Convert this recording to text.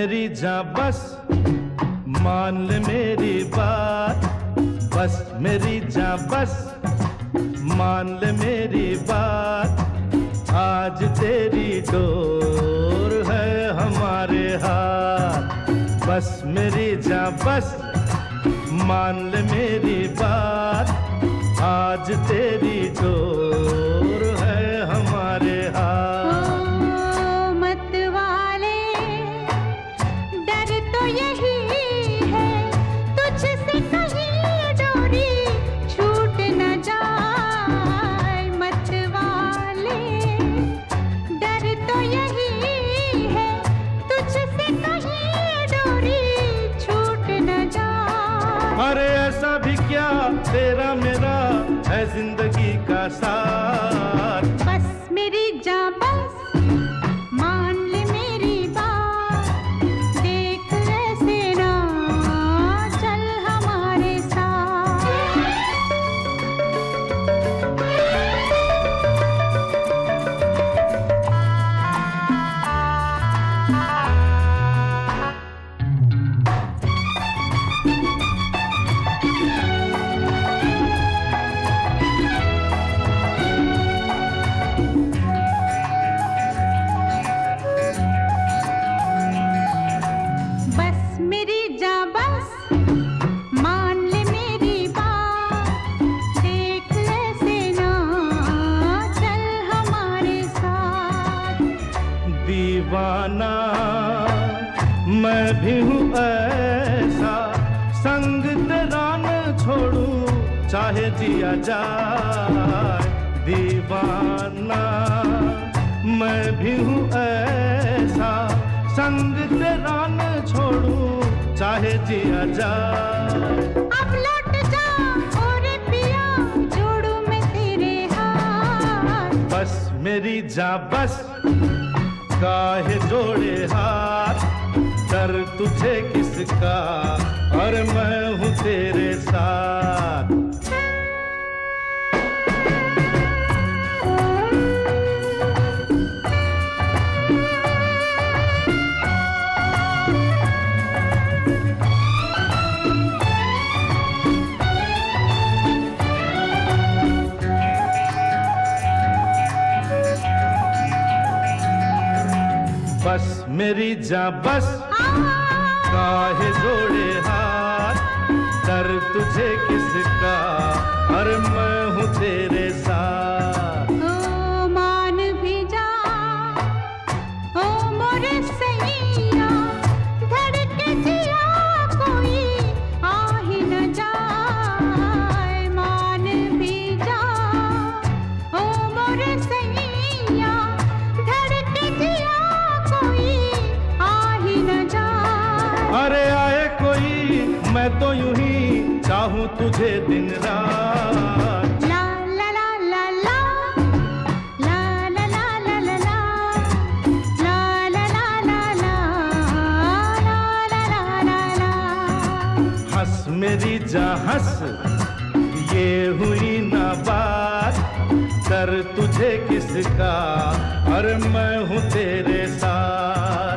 मेरी जान बस मान ले मेरी बात, बस मेरी जान बस मान ले मेरी बात। आज तेरी डोर है हमारे हाथ, बस मेरी जान बस मान ले मेरी बात। आज तेरी डोर है हमारे हाथ। अरे ऐसा भी क्या तेरा मेरा है जिंदगी का साथ। बस मेरी जान बस मान ले मेरी बात, देख ऐसे ना चल हमारे साथ। दीवाना मैं भी हूँ ऐसा, संग तेरा न छोड़ूं चाहे जिया जाए। दीवाना मैं भी हूँ ऐसा, संग तेरा न छोड़ूं चाहे जिया जाए। अब लौट जा और पिया जोड़ू मैं तेरे हाथ। बस मेरी जान बस काहे जोड़े हाथ, डर तुझे किसका और मैं हूँ तेरे साथ। बस मेरी जान बस काहे जोड़े हाथ, डर तुझे किसका और मैं हूँ तेरे साथ। ओ मान भी जा ओ मोरे सैया, धड़के जिया कोई आ ही न जाए। मान भी जा ओ मोरे सैया, धड़के जिया अरे आए कोई मैं तो यूं ही चाहूं तुझे दिन रात। ला ला ला ला ला ला ला ला ला ला ला ला ला ला ला ला। हंस मेरी जान हंस ये हुई ना बात, कर तुझे किसका और मैं हूँ तेरे साथ।